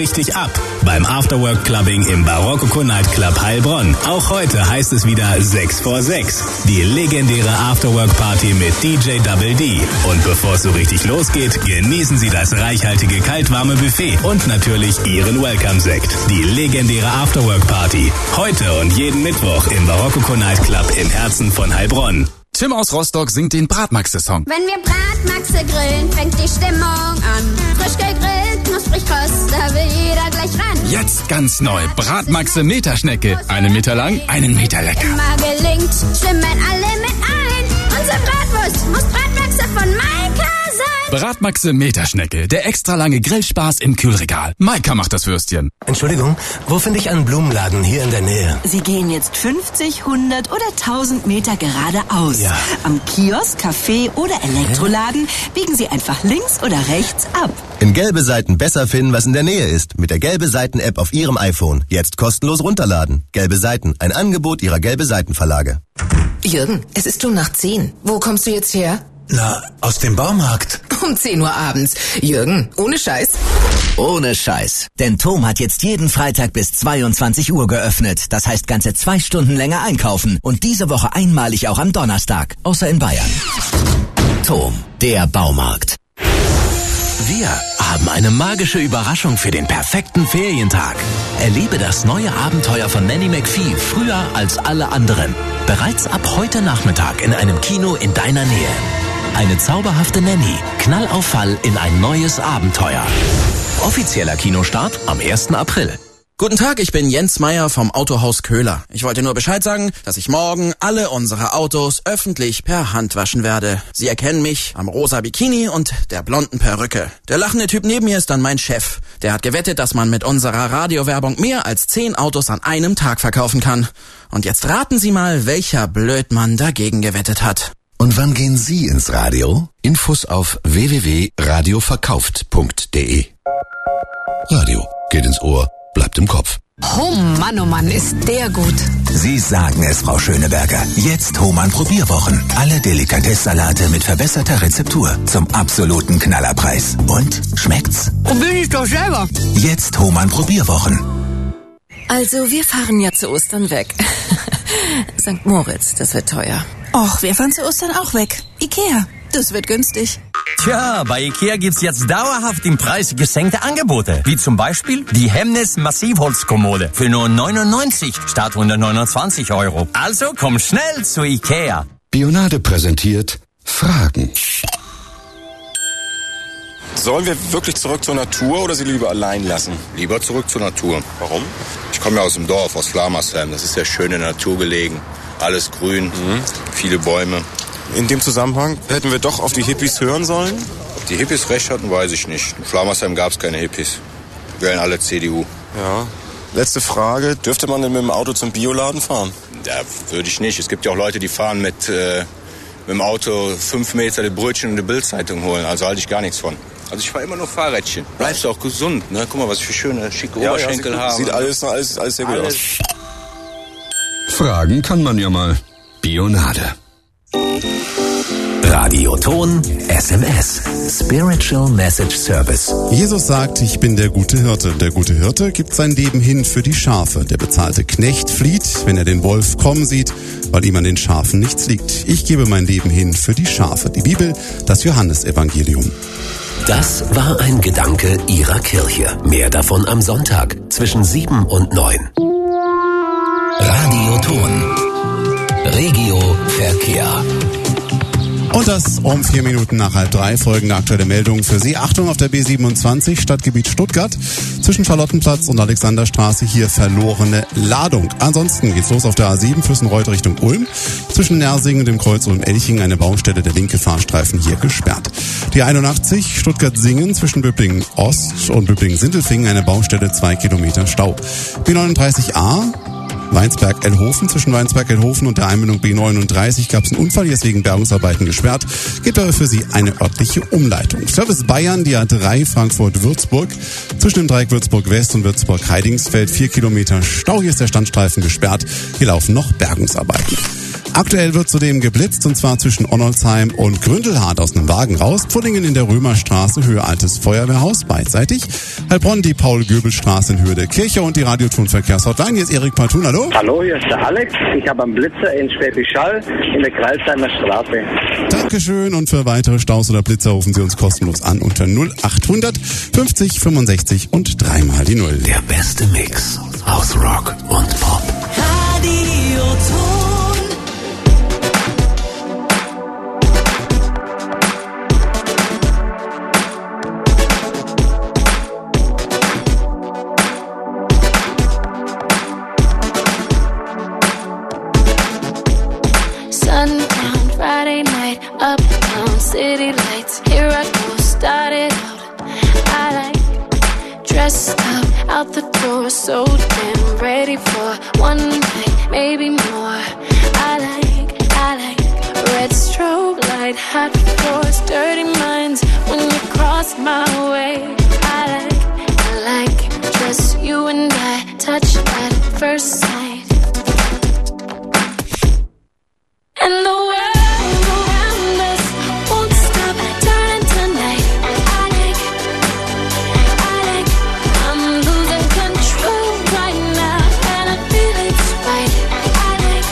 richtig ab beim Afterwork Clubbing im Barocco Night Club Heilbronn. Auch heute heißt es wieder 6 vor 6. Die legendäre Afterwork Party mit DJ Double D. Und bevor es so richtig losgeht, genießen Sie das reichhaltige kaltwarme Buffet und natürlich Ihren Welcome-Sekt. Die legendäre Afterwork Party. Heute und jeden Mittwoch im Barocco Night Club im Herzen von Heilbronn. Tim aus Rostock singt den Bratmaxe-Song. Wenn wir Bratmaxe grillen, fängt die Stimmung an. Frisch gegrillt, knusprig kross, da will jeder gleich ran. Jetzt ganz neu. Bratmaxe Meterschnecke. 1 Meter lang, 1 Meter lecker. Immer gelingt, stimmen alle mit ein. Unsere Bratwurst muss Bratmaxe von Maika sein. Bratmaxe Meterschnecke. Der extra lange Grillspaß im Kühlregal. Maika macht das Würstchen. Entschuldigung, wo finde ich einen Blumenladen hier in der Nähe? Sie gehen jetzt 50, 100 oder 1000 Meter geradeaus. Ja. Am Kiosk, Café oder Elektroladen biegen Sie einfach links oder rechts ab. In Gelbe Seiten besser finden, was in der Nähe ist. Mit der Gelbe Seiten-App auf Ihrem iPhone. Jetzt kostenlos runterladen. Gelbe Seiten, ein Angebot Ihrer Gelbe Seiten Verlage. Jürgen, es ist schon nach 10. Wo kommst du jetzt her? Na, aus dem Baumarkt. Um 10 Uhr abends. Jürgen, ohne Scheiß. Ohne Scheiß. Denn Tom hat jetzt jeden Freitag bis 22 Uhr geöffnet. Das heißt ganze 2 Stunden länger einkaufen. Und diese Woche einmalig auch am Donnerstag. Außer in Bayern. Tom, der Baumarkt. Wir haben eine magische Überraschung für den perfekten Ferientag. Erlebe das neue Abenteuer von Nanny McPhee früher als alle anderen. Bereits ab heute Nachmittag in einem Kino in deiner Nähe. Eine zauberhafte Nanny, Knallauffall in ein neues Abenteuer. Offizieller Kinostart am 1. April. Guten Tag, ich bin Jens Meyer vom Autohaus Köhler. Ich wollte nur Bescheid sagen, dass ich morgen alle unsere Autos öffentlich per Hand waschen werde. Sie erkennen mich am rosa Bikini und der blonden Perücke. Der lachende Typ neben mir ist dann mein Chef. Der hat gewettet, dass man mit unserer Radiowerbung mehr als 10 Autos an einem Tag verkaufen kann. Und jetzt raten Sie mal, welcher Blödmann dagegen gewettet hat. Und wann gehen Sie ins Radio? Infos auf www.radioverkauft.de. Radio geht ins Ohr, bleibt im Kopf. Oh Mann, ist der gut. Sie sagen es, Frau Schöneberger. Jetzt Hohmann Probierwochen. Alle Delikatesssalate mit verbesserter Rezeptur zum absoluten Knallerpreis. Und? Schmeckt's? Probier ich doch selber. Jetzt Hohmann Probierwochen. Also, wir fahren ja zu Ostern weg. St. Moritz, das wird teuer. Och, wir fahren zu Ostern auch weg. Ikea, das wird günstig. Tja, bei Ikea gibt's jetzt dauerhaft im Preis gesenkte Angebote. Wie zum Beispiel die Hemnes Massivholzkommode für nur 99 statt 129 €. Also komm schnell zu Ikea. Bionade präsentiert Fragen. Sollen wir wirklich zurück zur Natur oder sie lieber allein lassen? Lieber zurück zur Natur. Warum? Ich komme ja aus dem Dorf, aus Flamersheim. Das ist ja schön in der Natur gelegen. Alles grün, viele Bäume. In dem Zusammenhang hätten wir doch auf die Hippies hören sollen? Ob die Hippies recht hatten, weiß ich nicht. In Flamersheim gab es keine Hippies. Wir wählen alle CDU. Ja. Letzte Frage. Dürfte man denn mit dem Auto zum Bioladen fahren? Ja, würde ich nicht. Es gibt ja auch Leute, die fahren mit dem Auto 5 Meter die Brötchen und die Bildzeitung holen. Also halte ich gar nichts von. Also ich fahre immer nur Fahrrädchen. Bleibst du auch gesund, ne? Guck mal, was ich für schöne, schicke Oberschenkel habe. Sieht alles sehr gut aus. Fragen kann man ja mal. Bionade. Radioton SMS. Spiritual Message Service. Jesus sagt, ich bin der gute Hirte. Der gute Hirte gibt sein Leben hin für die Schafe. Der bezahlte Knecht flieht, wenn er den Wolf kommen sieht, weil ihm an den Schafen nichts liegt. Ich gebe mein Leben hin für die Schafe. Die Bibel, das Johannesevangelium. Das war ein Gedanke Ihrer Kirche. Mehr davon am Sonntag zwischen 7 und 9. Radioton. Regio Verkehr. Und das um 4 Minuten nach 2:30 folgende aktuelle Meldung für Sie. Achtung auf der B27, Stadtgebiet Stuttgart. Zwischen Charlottenplatz und Alexanderstraße hier verlorene Ladung. Ansonsten geht's los auf der A7 Füssenreuth Richtung Ulm. Zwischen Nersingen und dem Kreuz Ulm-Elching eine Baustelle, der linke Fahrstreifen hier gesperrt. Die 81 Stuttgart-Singen zwischen Böblingen Ost und Böblingen-Sindelfingen eine Baustelle, 2 Kilometer Stau. B39a Weinsberg-Elhofen. Zwischen Weinsberg-Elhofen und der Einmündung B39 gab es einen Unfall, hier ist wegen Bergungsarbeiten gesperrt. Gibt aber für Sie eine örtliche Umleitung. Service Bayern, die A3 Frankfurt-Würzburg. Zwischen dem Dreieck Würzburg-West und Würzburg-Heidingsfeld 4 Kilometer Stau. Hier ist der Standstreifen gesperrt. Hier laufen noch Bergungsarbeiten. Aktuell wird zudem geblitzt, und zwar zwischen Onnolsheim und Gründelhardt aus einem Wagen raus. Pfullingen in der Römerstraße, Höhe Altes Feuerwehrhaus, beidseitig. Heilbronn die Paul-Göbel-Straße in Höhe der Kirche und die Radiotonverkehrshotline. Hier ist Erik Partun, hallo. Hallo, hier ist der Alex. Ich habe einen Blitzer in Schwäbisch Hall in der Kreisheimer Straße. Dankeschön, und für weitere Staus oder Blitzer rufen Sie uns kostenlos an unter 0800 50 65 und dreimal die 0. Der beste Mix aus Rock und Pop. Radioton. Sundown, Friday night, uptown, city lights. Here I go, started out. I like dressed up, out the door, so damn ready for one night, maybe more. I like red strobe light, hot floors, dirty minds. When you cross my way, I like just you and I, touch at first sight. And the world around us won't stop turning tonight. I like, I'm losing control right now, and I feel it's right. I like,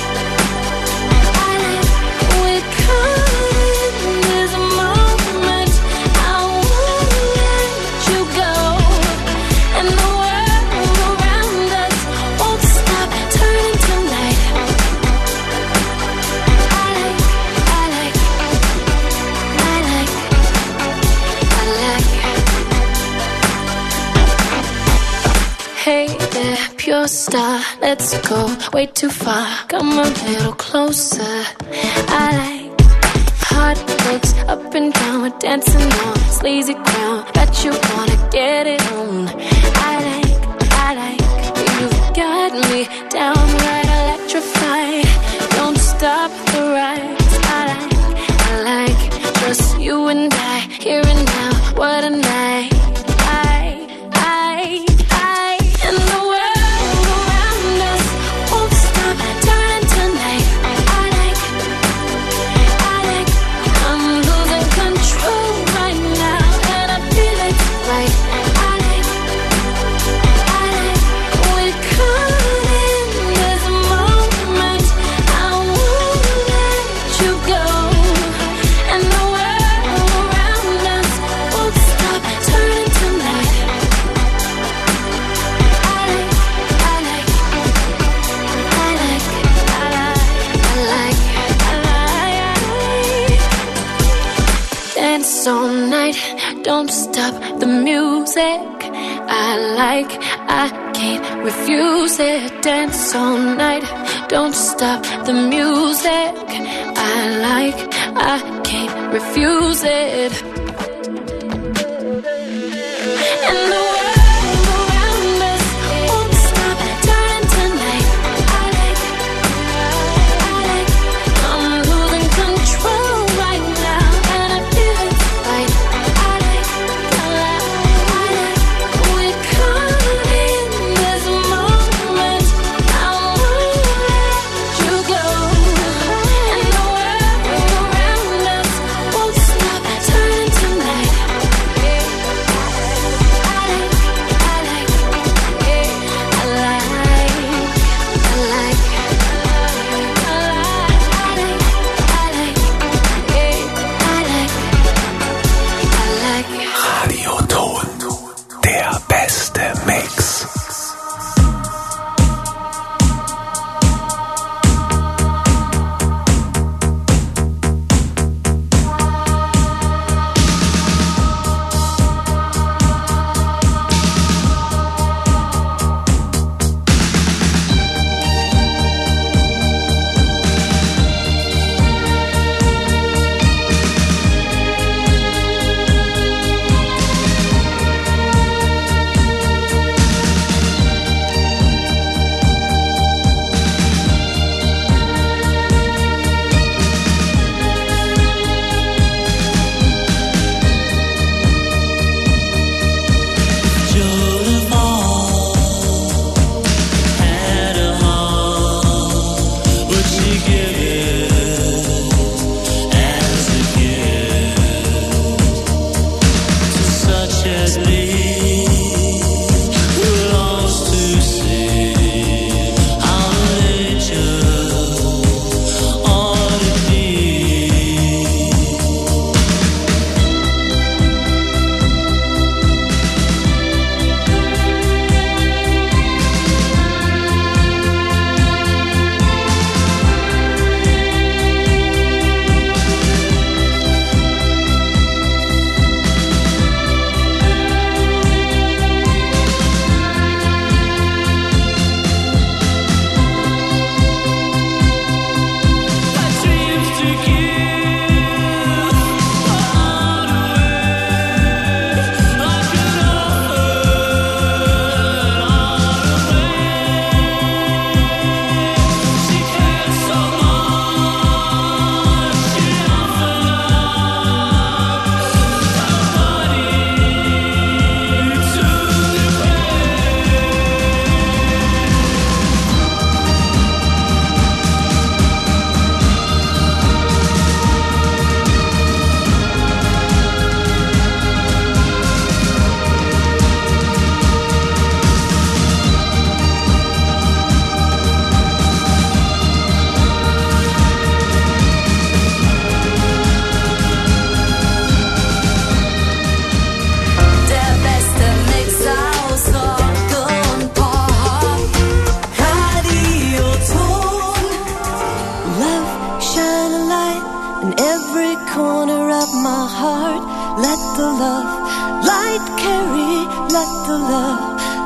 we're caught in this moment. I won't let you go. And the world around us won't stop turning tonight. Hey there, pure star, let's go way too far. Come a little closer. I like hot looks up and down, we're dancing on sleazy ground. Bet you wanna get it on. I like, you've got me downright electrified. Don't stop the ride. I like, just you and I, here and now. What a night. And the world around us won't stop turning tonight. I like, I'm losing control right now, and I feel it's right. I like, we're caught in this moment. I won't let you go. And the world around us won't stop turning tonight. Dance all night, don't stop the music. I can't refuse it. Dance all night, don't stop the music. I can't refuse it. And the world around us won't stop turning tonight. I like, I'm losing control right now, and I feel it's right. I like, we're caught in this moment. I won't let you go. And the world around us won't stop turning tonight. I like,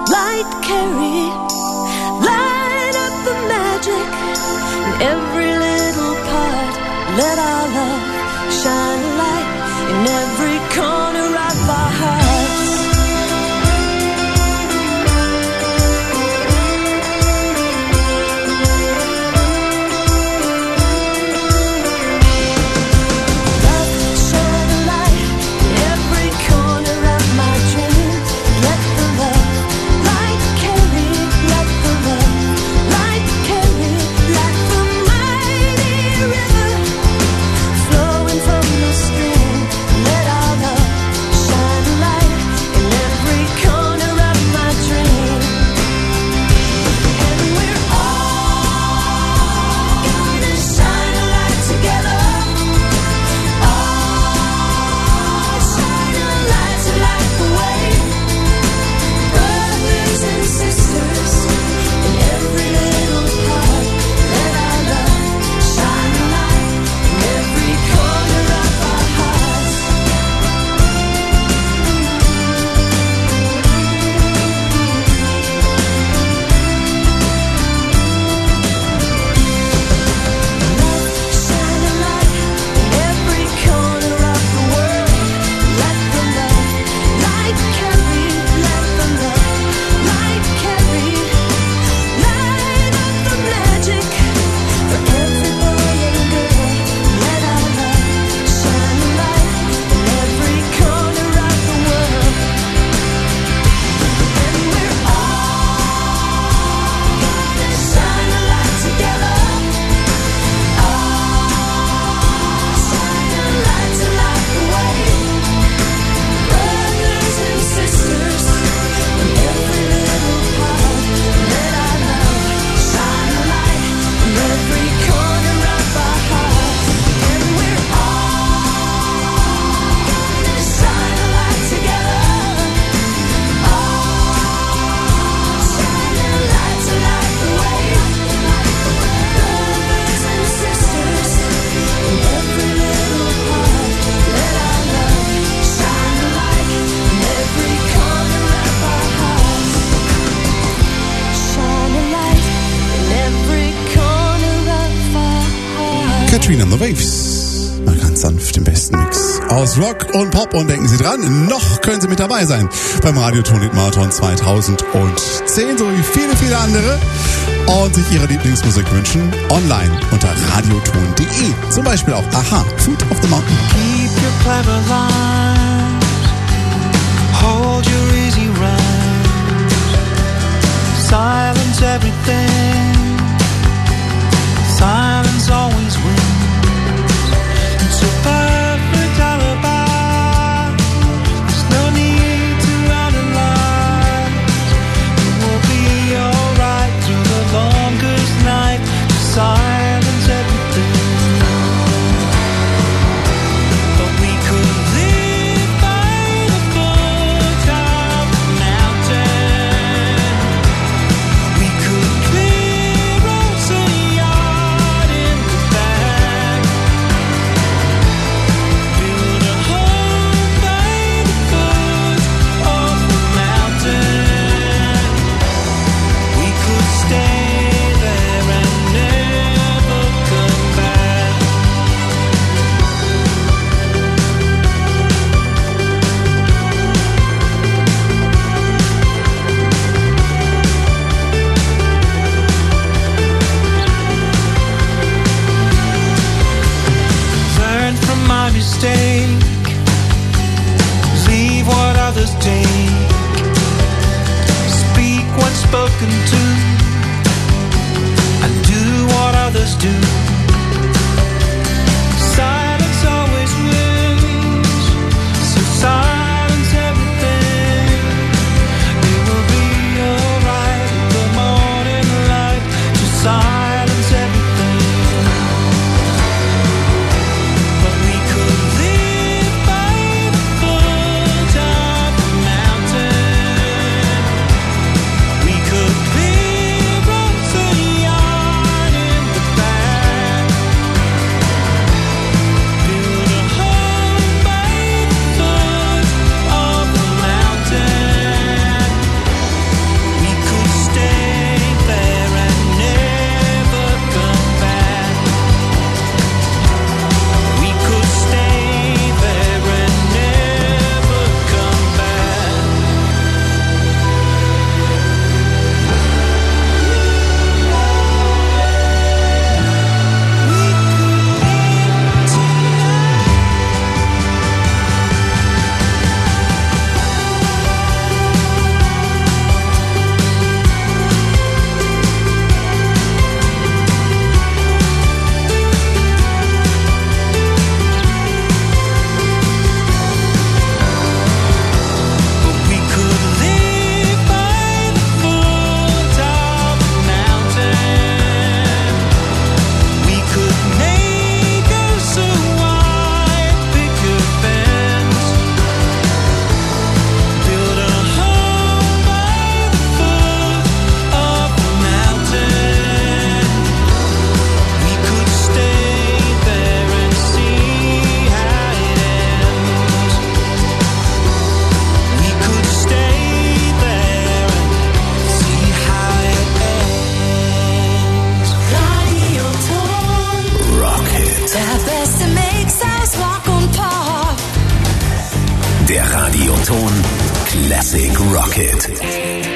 light carry, light up the magic in every little part. Let our love shine a light in every corner of our hearts. Katrina and the Waves. Mal ganz sanft im besten Mix aus Rock und Pop. Und denken Sie dran, noch können Sie mit dabei sein beim Radiotonik Marathon 2010, so wie viele, viele andere. Und sich Ihre Lieblingsmusik wünschen, online unter radioton.de. Zum Beispiel auch Aha, Food of the Mountain. Keep your clever lines, hold your easy rhymes, silence everything, silence always wins. It's a perfect alibi, there's no need to underline. It will be alright through the longest night, silence everything. But we could live by the foot of the mountain. We could clear roads and a yard in the back, build a home by the foot of the mountain. We could stay there and never come back. Learn from my mistake, leave what others take, speak what's spoken to, and do what others do. Silence always wins, so silence everything. It will be alright with the morning light, to silence everything. But we could live by the foot of the mountain. We could clear roads and a yard in the back, Classic Rocket.